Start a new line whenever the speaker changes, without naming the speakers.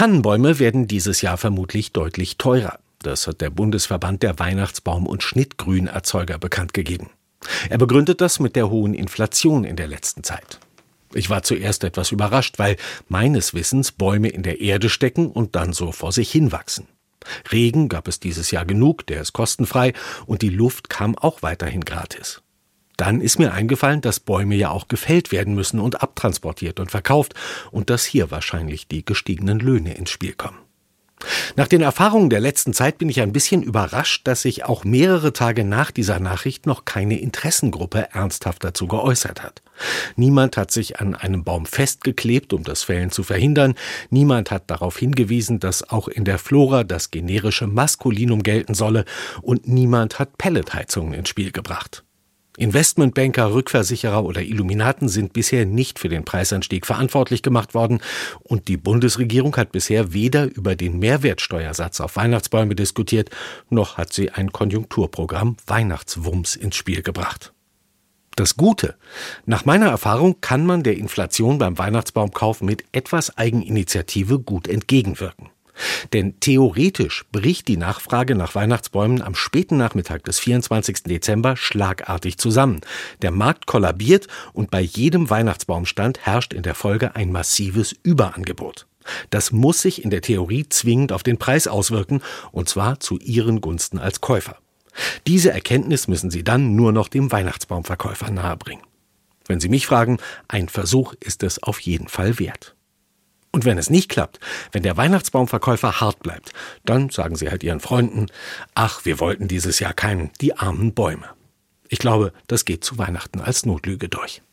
Tannenbäume werden dieses Jahr vermutlich deutlich teurer. Das hat der Bundesverband der Weihnachtsbaum- und Schnittgrünerzeuger bekannt gegeben. Er begründet das mit der hohen Inflation in der letzten Zeit. Ich war zuerst etwas überrascht, weil meines Wissens Bäume in der Erde stecken und dann so vor sich hinwachsen. Regen gab es dieses Jahr genug, der ist kostenfrei und die Luft kam auch weiterhin gratis. Dann ist mir eingefallen, dass Bäume ja auch gefällt werden müssen und abtransportiert und verkauft und dass hier wahrscheinlich die gestiegenen Löhne ins Spiel kommen. Nach den Erfahrungen der letzten Zeit bin ich ein bisschen überrascht, dass sich auch mehrere Tage nach dieser Nachricht noch keine Interessengruppe ernsthaft dazu geäußert hat. Niemand hat sich an einem Baum festgeklebt, um das Fällen zu verhindern. Niemand hat darauf hingewiesen, dass auch in der Flora das generische Maskulinum gelten solle. Und niemand hat Pelletheizungen ins Spiel gebracht. Investmentbanker, Rückversicherer oder Illuminaten sind bisher nicht für den Preisanstieg verantwortlich gemacht worden und die Bundesregierung hat bisher weder über den Mehrwertsteuersatz auf Weihnachtsbäume diskutiert, noch hat sie ein Konjunkturprogramm Weihnachtswumms ins Spiel gebracht. Das Gute: Nach meiner Erfahrung kann man der Inflation beim Weihnachtsbaumkauf mit etwas Eigeninitiative gut entgegenwirken. Denn theoretisch bricht die Nachfrage nach Weihnachtsbäumen am späten Nachmittag des 24. Dezember schlagartig zusammen. Der Markt kollabiert und bei jedem Weihnachtsbaumstand herrscht in der Folge ein massives Überangebot. Das muss sich in der Theorie zwingend auf den Preis auswirken, und zwar zu Ihren Gunsten als Käufer. Diese Erkenntnis müssen Sie dann nur noch dem Weihnachtsbaumverkäufer nahebringen. Wenn Sie mich fragen, ein Versuch ist es auf jeden Fall wert. Und wenn es nicht klappt, wenn der Weihnachtsbaumverkäufer hart bleibt, dann sagen Sie halt Ihren Freunden: Ach, wir wollten dieses Jahr keinen, die armen Bäume. Ich glaube, das geht zu Weihnachten als Notlüge durch.